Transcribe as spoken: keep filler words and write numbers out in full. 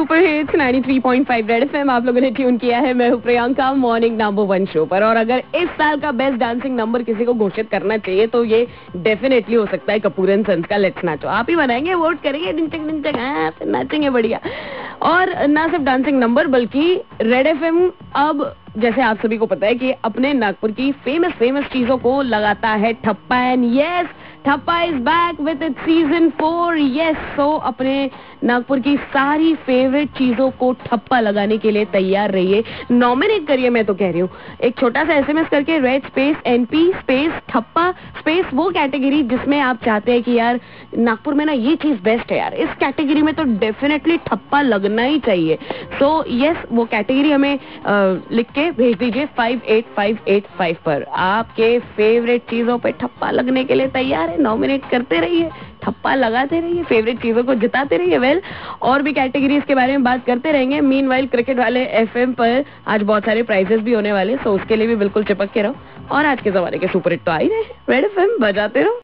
Super hits ninety three point five Red FM आप लोगों ने ट्यून किया है। मैं हूँ Priyanka morning number one show पर। और अगर इस साल का बेस्ट डांसिंग नंबर किसी को घोषित करना चाहिए तो ये डेफिनेटली हो सकता है कपूर एंड सन्स का लेट्स नाचो। आप ही बनाएंगे, वोट करेंगे, डिंचक डिंचक, हाँ फिर नाचेंगे बढ़िया। और ना सिर्फ डांसिंग नंबर बल्कि रेड एफएम अब जैसे आप सभी को पता है कि अपने नागपुर की फेमस फेमस चीजों को लगाता है ठप्पा। And yes, Thappa is back with it season four. Yes, so अपने नागपुर की सारी फेवरेट चीजों को ठप्पा लगाने के लिए तैयार रहिए, नॉमिनेट करिए। मैं तो कह रही हूँ एक छोटा सा एसएमएस करके red space NP space Thappa space वो कैटेगरी जिसमें आप चाहते हैं कि यार नागपुर में ना ये चीज बेस्ट है यार, इस कैटेगरी में तो डेफिनेटली ठप्पा लगना ही चाहिए। सो so, यस yes, वो कैटेगरी हमें आ, लिख के भेज दीजिए five eight five eight five पर। आपके फेवरेट चीजों पे ठप्पा लगने के लिए तैयार है, नॉमिनेट करते रहिए, ठप्पा लगाते रहिए, फेवरेट चीजों को जिताते रहिए। वेल और भी कैटेगरीज के बारे में बात करते रहेंगे। मीनवाइल क्रिकेट वाले एफएम पर आज बहुत सारे प्राइजेस भी होने वाले, सो उसके लिए भी बिल्कुल चिपक के रहो। और आज के जमाने के सुपर हिट तो आ ही रहे, रेड एफएम बजाते रहो।